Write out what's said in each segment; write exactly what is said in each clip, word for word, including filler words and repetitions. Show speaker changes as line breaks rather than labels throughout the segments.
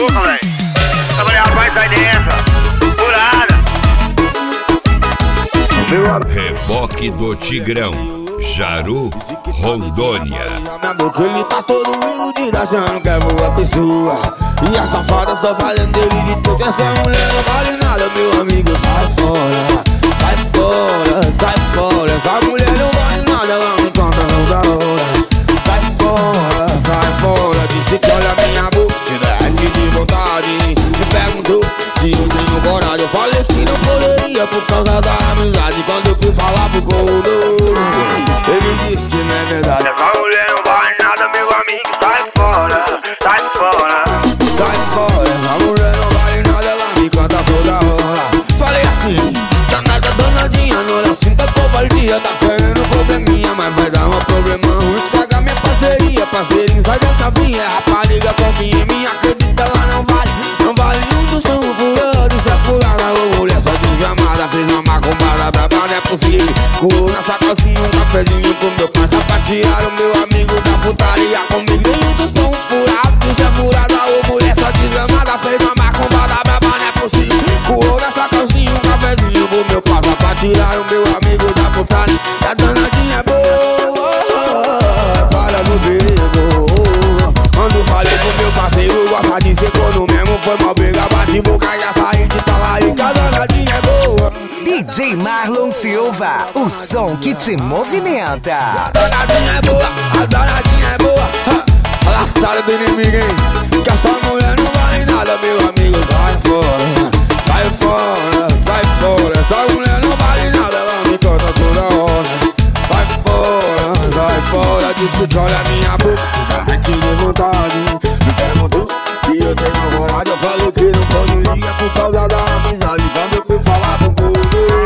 boca, velho. Eu falei, rapaz, sai dessa. Furada.
Reboque do Tigrão, Jaru, Rondônia.
Minha boca ele tá todo iludido, achando que é boa pessoa. E a safada só falando dele de tudo. Essa mulher não vale nada, meu amigo. Sai fora, sai fora, sai fora. Essa mulher não vale nada, ela me conta toda hora. Sai fora, sai fora. Disse que olha minha boca, se derrete de vontade. Me perguntou se eu tenho coragem. Eu falei que não poderia por causa da amizade. Quando eu fui falar pro corredor, ele disse que não é verdade.
Essa mulher não vale nada, meu amigo. Sai fora, sai fora.
Sai fora, essa mulher não vale nada, ela me canta toda hora. Falei assim, danada, danadinha, não olha assim pra covardia. Tá querendo probleminha, mas vai dar um problemão. Estraga minha parceria, parceirinho, sai dessa vinha. Rapariga, confia em mim, acredita, ela não vale. Não vale um dos tão furado, isso é furada. Ô mulher só desgramada, fez uma macumbada braba, não é possível. Colou na sacocinha, um cafezinho com meu pai. Sapatearam meu amigo da putaria comigo. Nenhum dos tão furado, isso é furada. Ô mulher só desgramada, fez uma macumbada braba, não é possível. Colou na sacocinha, um cafezinho com meu pai. Sapatearam meu amigo da putaria. A danadinha é boa, para no perigo. Quando falei pro meu parceiro, gosta de ser corno mesmo. Foi mal briga, bate boca, já saí de talarica. A danadinha é boa.
D J Marlon Silva, o som que te movimenta.
A danadinha é boa, a danadinha é boa. A laçada do inimigo, hein? Que essa mulher não vale nada, meu amigo. Sai fora, sai fora, sai fora. Essa mulher não vale nada, ela me conta toda hora. Sai fora, sai fora. Disse que olha minha boca, se derrete de vontade. Me perguntou se eu tenho coragem. Eu falei que não poderia por causa da amizade. Quando eu fui falar pro corredor,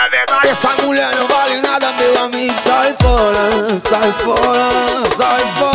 essa mulher não vale nada, meu amigo. Sai fora, sai fora, sai fora.